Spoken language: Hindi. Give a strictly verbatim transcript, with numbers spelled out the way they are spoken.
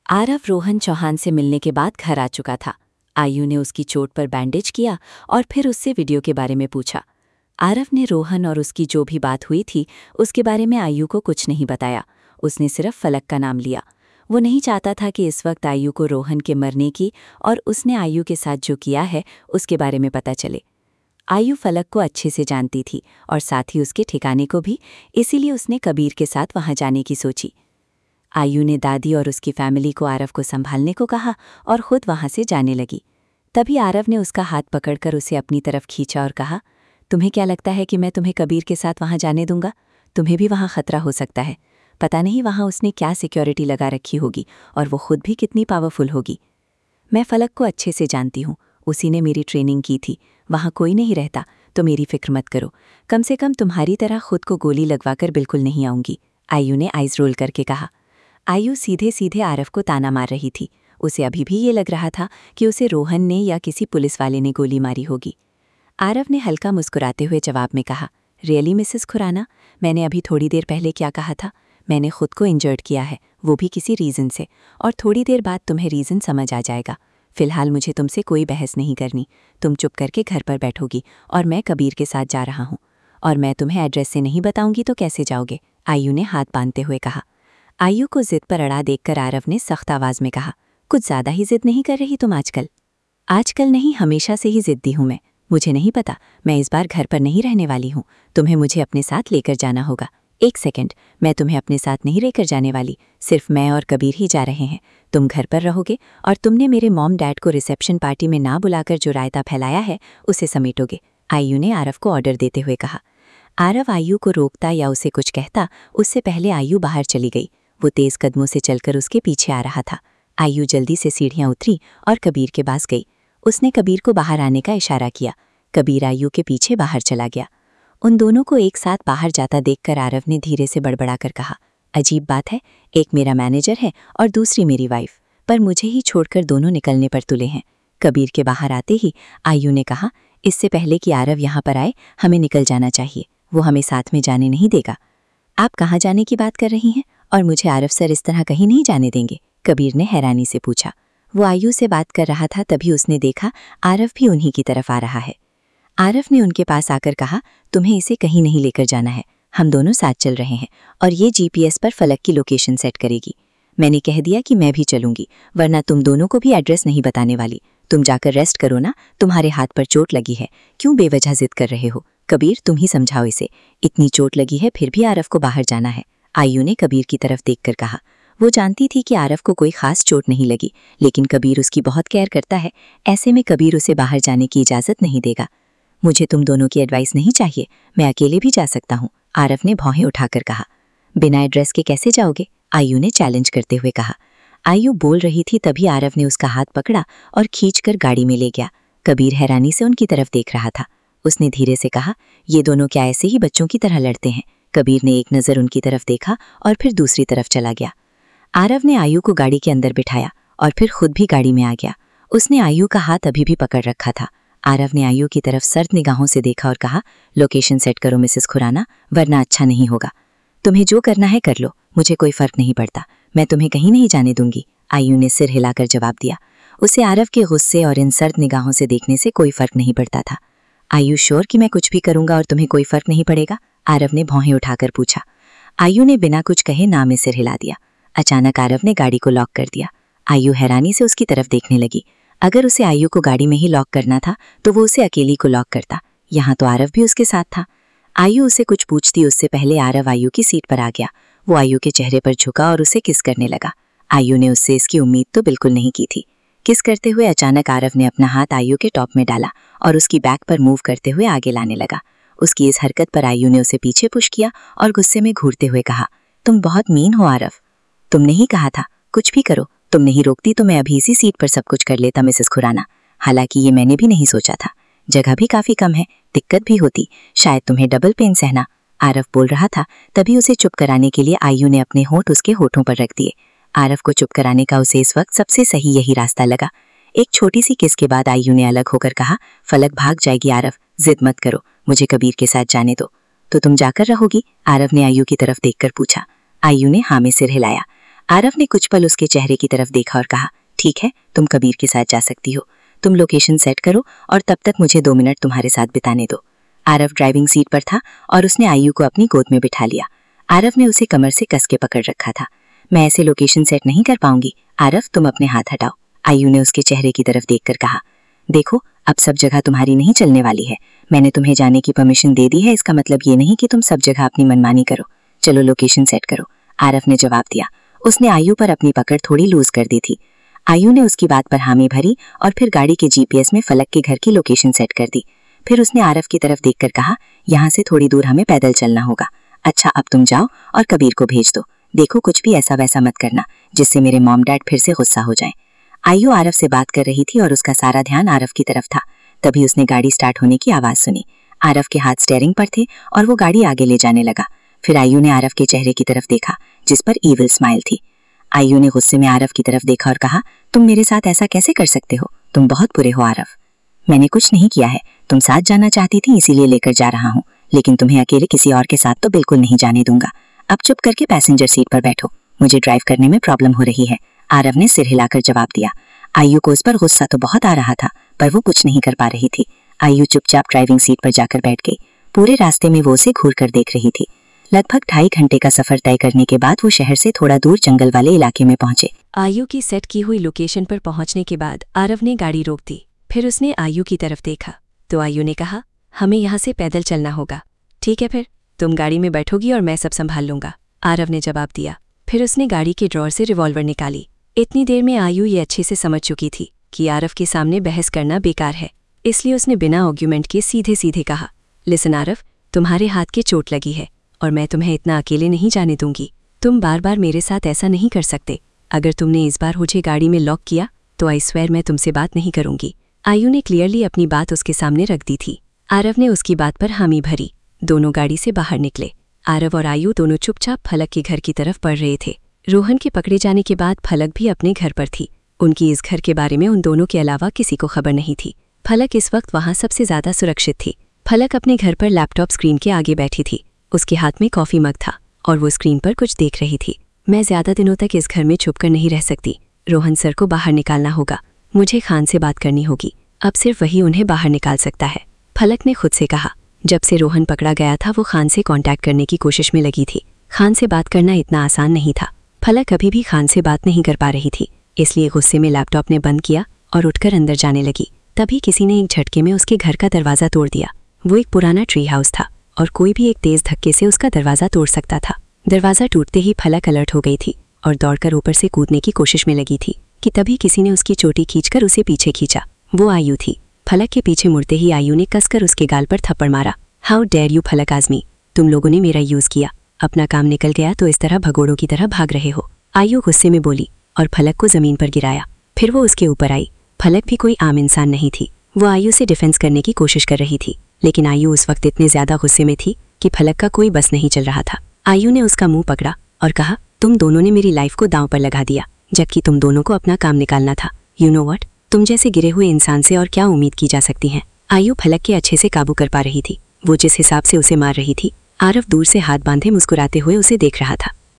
आरव रोहन चौहान से मिलने के बाद घर आ चुका था। आयु ने उसकी चोट पर बैंडेज किया और फिर उससे वीडियो के बारे में पूछा। आरव ने रोहन और उसकी जो भी बात हुई थी उसके बारे में आयु को कुछ नहीं बताया। उसने सिर्फ फलक का नाम लिया। वो नहीं चाहता था कि इस वक्त आयु को रोहन के मरने की और उसने आयु के साथ जो किया है उसके बारे में पता चले। आयु फलक को अच्छे से जानती थी और साथ ही उसके ठिकाने को भी, इसीलिए उसने कबीर के साथ वहां जाने की सोची। आयु ने दादी और उसकी फैमिली को आरव को संभालने को कहा और खुद वहां से जाने लगी। तभी आरव ने उसका हाथ पकड़कर उसे अपनी तरफ खींचा और कहा, तुम्हें क्या लगता है कि मैं तुम्हें कबीर के साथ वहां जाने दूंगा? तुम्हें भी वहां खतरा हो सकता है। पता नहीं वहां उसने क्या सिक्योरिटी लगा रखी होगी और वो खुद भी कितनी पावरफुल होगी। मैं फलक को अच्छे से जानती हूँ, उसी ने मेरी ट्रेनिंग की थी। वहां कोई नहीं रहता तो मेरी फिक्र मत करो। कम से कम तुम्हारी तरह खुद को गोली लगवाकर बिल्कुल नहीं आऊंगी, आयु ने आइज रोल करके कहा। आयु सीधे सीधे आरव को ताना मार रही थी। उसे अभी भी ये लग रहा था कि उसे रोहन ने या किसी पुलिस वाले ने गोली मारी होगी। आरव ने हल्का मुस्कुराते हुए जवाब में कहा, रियली मिसेस खुराना, मैंने अभी थोड़ी देर पहले क्या कहा था? मैंने खुद को इंजर्ड किया है, वो भी किसी रीज़न से, और थोड़ी देर बाद तुम्हें रीज़न समझ आ जाएगा। फिलहाल मुझे तुमसे कोई बहस नहीं करनी। तुम चुप करके घर पर बैठोगी और मैं कबीर के साथ जा रहा हूँ। और मैं तुम्हें एड्रेस से नहीं बताऊंगी तो कैसे जाओगे? आयु ने हाथ बांधते हुए कहा। आयु को जिद पर अड़ा देखकर आरव ने सख्त आवाज में कहा, कुछ ज्यादा ही जिद नहीं कर रही तुम आजकल? आजकल नहीं, हमेशा से ही जिद्दी हूं मैं। मुझे नहीं पता, मैं इस बार घर पर नहीं रहने वाली हूं। तुम्हें मुझे अपने साथ लेकर जाना होगा। एक सेकंड, मैं तुम्हें अपने साथ नहीं लेकर जाने वाली। सिर्फ मैं और कबीर ही जा रहे हैं। तुम घर पर रहोगे और तुमने मेरे मॉम डैड को रिसेप्शन पार्टी में ना बुलाकर जो रायता फैलाया है उसे समेटोगे, आयु ने आरव को ऑर्डर देते हुए कहा। आरव आयु को रोकता या उसे कुछ कहता उससे पहले आयु बाहर चली गई। वो तेज कदमों से चलकर उसके पीछे आ रहा था। आयु जल्दी से सीढ़ियां उतरी और कबीर के पास गई। उसने कबीर को बाहर आने का इशारा किया। कबीर आयु के पीछे बाहर चला गया। उन दोनों को एक साथ बाहर जाता देखकर आरव ने धीरे से बड़बड़ाकर कहा, अजीब बात है, एक मेरा मैनेजर है और दूसरी मेरी वाइफ, पर मुझे ही छोड़कर दोनों निकलने पर तुले हैं। कबीर के बाहर आते ही आयु ने कहा, इससे पहले कि आरव यहाँ पर आए हमें निकल जाना चाहिए। वो हमें साथ में जाने नहीं देगा। आप कहाँ जाने की बात कर रही हैं? और मुझे आरव सर इस तरह कहीं नहीं जाने देंगे? कबीर ने हैरानी से पूछा। वो आयु से बात कर रहा था, तभी उसने देखा आरव भी उन्हीं की तरफ आ रहा है। आरव ने उनके पास आकर कहा, तुम्हें इसे कहीं नहीं लेकर जाना है। हम दोनों साथ चल रहे हैं और ये जीपीएस पर फलक की लोकेशन सेट करेगी। मैंने कह दिया कि मैं भी चलूंगी, वरना तुम दोनों को भी एड्रेस नहीं बताने वाली। तुम जाकर रेस्ट करो ना, तुम्हारे हाथ पर चोट लगी है, क्यों बेवजह जिद कर रहे हो? कबीर, तुम ही समझाओ इसे। इतनी चोट लगी है फिर भी आरव को बाहर जाना है, आयु ने कबीर की तरफ देखकर कहा। वो जानती थी कि आरव को कोई खास चोट नहीं लगी, लेकिन कबीर उसकी बहुत केयर करता है। ऐसे में कबीर उसे बाहर जाने की इजाजत नहीं देगा। मुझे तुम दोनों की एडवाइस नहीं चाहिए, मैं अकेले भी जा सकता हूँ, आरव ने भौहें उठाकर कहा। बिना एड्रेस के कैसे जाओगे? आयु ने चैलेंज करते हुए कहा। आयु बोल रही थी, तभी आरव ने उसका हाथ पकड़ा और खींचकर गाड़ी में ले गया। कबीर हैरानी से उनकी तरफ देख रहा था। उसने धीरे से कहा, ये दोनों क्या ऐसे ही बच्चों की तरह लड़ते हैं? कबीर ने एक नज़र उनकी तरफ देखा और फिर दूसरी तरफ चला गया। आरव ने आयु को गाड़ी के अंदर बिठाया और फिर खुद भी गाड़ी में आ गया। उसने आयु का हाथ अभी भी पकड़ रखा था। आरव ने आयु की तरफ सर्द निगाहों से देखा और कहा, लोकेशन सेट करो मिसेस खुराना, वरना अच्छा नहीं होगा। तुम्हें जो करना है कर लो, मुझे कोई फर्क नहीं पड़ता। मैं तुम्हें कहीं नहीं जाने दूंगी, आयु ने सिर हिलाकर जवाब दिया। उसे आरव के गुस्से और इन सर्द निगाहों से देखने से कोई फर्क नहीं पड़ता था। आयु श्योर कि मैं कुछ भी करूंगा और तुम्हें कोई फर्क नहीं पड़ेगा? आरव ने भौहें उठाकर पूछा। आयु ने बिना कुछ कहे ना में सिर हिला दिया। अचानक आरव ने गाड़ी को लॉक कर दिया। आयु हैरानी से उसकी तरफ देखने लगी। अगर उसे आयु को गाड़ी में ही लॉक करना था तो वो उसे अकेली को लॉक करता। यहाँ तो आरव भी उसके साथ था। आयु उसे कुछ पूछती उससे पहले आरव आयु की सीट पर आ गया। वो आयु के चेहरे पर झुका और उसे किस करने लगा। आयु ने उससे इसकी उम्मीद तो बिल्कुल नहीं की थी। किस करते हुए अचानक आरव ने अपना हाथ आयु के टॉप में डाला और उसकी बैक पर मूव करते हुए आगे लाने लगा। उसकी इस हरकत पर आयु ने उसे पीछे पुश किया और गुस्से में घूरते हुए कहा, तुम बहुत मीन हो आरव। तुमने ही कहा था कुछ भी करो, तुम नहीं रोकती तो मैं अभी इसी सीट पर सब कुछ कर लेता मिसेस खुराना। हालांकि ये मैंने भी नहीं सोचा था, जगह भी काफी कम है, दिक्कत भी होती, शायद तुम्हें डबल पेन सहना। आरव बोल रहा था, तभी उसे चुप कराने के लिए आयु ने अपने होंठ उसके होठों पर रख दिए। आरव को चुप कराने का उसे इस वक्त सबसे सही यही रास्ता लगा। एक छोटी सी किस के बाद आयु ने अलग होकर कहा, फलक भाग जाएगी आरव, जिद मत करो, मुझे कबीर के साथ जाने दो। तो तुम जाकर रहोगी? आरव ने आयु की तरफ देखकर पूछा। आयु ने हाँ में सिर हिलाया। आरव ने कुछ पल उसके चेहरे की तरफ देखा और कहा, ठीक है, तुम कबीर के साथ जा सकती हो। तुम लोकेशन सेट करो और तब तक मुझे दो मिनट तुम्हारे साथ बिताने दो। आरव ड्राइविंग सीट पर था और उसने आयु को अपनी गोद में बिठा लिया। आरव ने उसे कमर से कस के पकड़ रखा था। मैं ऐसे लोकेशन सेट नहीं कर पाऊंगी। आरव, तुम अपने हाथ हटाओ। आयु ने उसके चेहरे की तरफ देखकर कहा, देखो, अब सब जगह तुम्हारी नहीं चलने वाली है। मैंने तुम्हें जाने की परमिशन दे दी है, इसका मतलब ये नहीं कि तुम सब जगह अपनी मनमानी करो। चलो लोकेशन सेट करो। आरव ने जवाब दिया। उसने आयु पर अपनी पकड़ थोड़ी लूज कर दी थी। आयु ने उसकी बात पर हामी भरी और फिर गाड़ी के जीपीएस में फलक के घर की लोकेशन सेट कर दी। फिर उसने आरव की तरफ देखकर कहा, यहाँ से थोड़ी दूर हमें पैदल चलना होगा। अच्छा, अब तुम जाओ और कबीर को भेज दो। देखो, कुछ भी ऐसा वैसा मत करना जिससे मेरे मॉम डैड फिर से गुस्सा हो जाएं। आयु आरव से बात कर रही थी और उसका सारा ध्यान आरव की तरफ था। तभी उसने गाड़ी स्टार्ट होने की आवाज सुनी। आरव के हाथ स्टीयरिंग पर थे और वो गाड़ी आगे ले जाने लगा। फिर आयु ने आरव के चेहरे की तरफ देखा जिस पर ईविल स्माइल थी। आयु ने गुस्से में आरव की तरफ देखा और कहा, तुम मेरे साथ ऐसा कैसे कर सकते हो? तुम बहुत बुरे हो आरव। मैंने कुछ नहीं किया है, तुम साथ जाना चाहती थी इसीलिए लेकर जा रहा हूँ, लेकिन तुम्हें अकेले किसी और के साथ तो बिल्कुल नहीं जाने दूंगा। अब चुप करके पैसेंजर सीट पर बैठो, मुझे ड्राइव करने में प्रॉब्लम हो रही है। आरव ने सिर हिलाकर जवाब दिया। आयु को उस पर गुस्सा तो बहुत आ रहा था, पर वो कुछ नहीं कर पा रही थी। आयु चुपचाप ड्राइविंग सीट पर जाकर बैठ गई। पूरे रास्ते में वो उसे घूर कर देख रही थी। लगभग ढाई घंटे का सफर तय करने के बाद वो शहर से थोड़ा दूर जंगल वाले इलाके में पहुंचे। आयु की सेट की हुई लोकेशन पर पहुंचने के बाद आरव ने गाड़ी रोक दी। फिर उसने आयु की तरफ देखा तो आयु ने कहा, हमें यहाँ से पैदल चलना होगा। ठीक है, फिर तुम गाड़ी में बैठोगी और मैं सब संभाल लूंगा। आरव ने जवाब दिया। फिर उसने गाड़ी के ड्रॉर से रिवॉल्वर निकाली। इतनी देर में आयु ये अच्छे से समझ चुकी थी कि आरव के सामने बहस करना बेकार है, इसलिए उसने बिना आर्ग्यूमेंट के सीधे सीधे कहा, लिसन आरव, तुम्हारे हाथ के चोट लगी है और मैं तुम्हें इतना अकेले नहीं जाने दूंगी। तुम बार बार मेरे साथ ऐसा नहीं कर सकते। अगर तुमने इस बार मुझे गाड़ी में लॉक किया तो आई स्वेयर मैं तुमसे बात नहीं करूंगी। आयु ने क्लियरली अपनी बात उसके सामने रख दी थी। आरव ने उसकी बात पर हामी भरी। दोनों गाड़ी से बाहर निकले। आरव और आयु दोनों चुपचाप फलक के घर की तरफ बढ़ रहे थे। रोहन के पकड़े जाने के बाद फलक भी अपने घर पर थी। उनकी इस घर के बारे में उन दोनों के अलावा किसी को खबर नहीं थी। फलक इस वक्त वहां सबसे ज्यादा सुरक्षित थी। फलक अपने घर पर लैपटॉप स्क्रीन के आगे बैठी थी। उसके हाथ में कॉफी मग था और वो स्क्रीन पर कुछ देख रही थी। मैं ज्यादा दिनों तक इस घर में छुपकर नहीं रह सकती। रोहन सर को बाहर निकालना होगा। मुझे खान से बात करनी होगी। अब सिर्फ वही उन्हें बाहर निकाल सकता है, फलक ने खुद से कहा। जब से रोहन पकड़ा गया था वो खान से कांटेक्ट करने की कोशिश में लगी थी। खान से बात करना इतना आसान नहीं था। फलक अभी भी खान से बात नहीं कर पा रही थी, इसलिए गुस्से में लैपटॉप ने बंद किया और उठकर अंदर जाने लगी। तभी किसी ने एक झटके में उसके घर का दरवाज़ा तोड़ दिया। वो एक पुराना ट्री हाउस था और कोई भी एक तेज धक्के से उसका दरवाज़ा तोड़ सकता था। दरवाज़ा टूटते ही फलक अलर्ट हो गई थी और दौड़कर ऊपर से कूदने की कोशिश में लगी थी कि तभी किसी ने उसकी चोटी खींचकर उसे पीछे खींचा। वो आयु थी। फलक के पीछे मुड़ते ही आयु ने कसकर उसके गाल पर थप्पड़ मारा। हाउ डेयर यू फलक आजमी, तुम लोगों ने मेरा यूज़ किया। अपना काम निकल गया तो इस तरह भगोड़ों की तरह भाग रहे हो। आयु गुस्से में बोली और फलक को जमीन पर गिराया। फिर वो उसके ऊपर आई। फलक भी कोई आम इंसान नहीं थी। वो आयु से डिफेंस करने की कोशिश कर रही थी, लेकिन आयु उस वक्त इतने ज्यादा गुस्से में थी कि फलक का कोई बस नहीं चल रहा था। आयु ने उसका मुंह पकड़ा और कहा, तुम दोनों ने मेरी लाइफ को दांव पर लगा दिया, जबकि तुम दोनों को अपना काम निकालना था। यू नो व्हाट, तुम जैसे गिरे हुए इंसान से और क्या उम्मीद की जा सकती है। आयु फलक के अच्छे से काबू कर पा रही थी। वो जिस हिसाब से उसे मार रही थी, आरव दूर से हाथ बांधे मुस्कुराते हुए उसे देख रहा था।